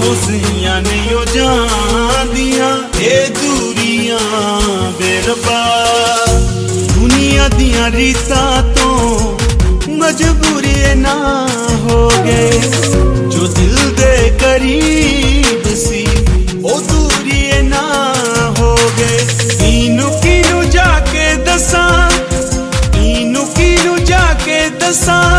उसियां नहीं हो जांदियां ये दूरियां बेरबा दुनिया दियां रीतां तो मजबूरी ना हो गए जो दिल दे करीब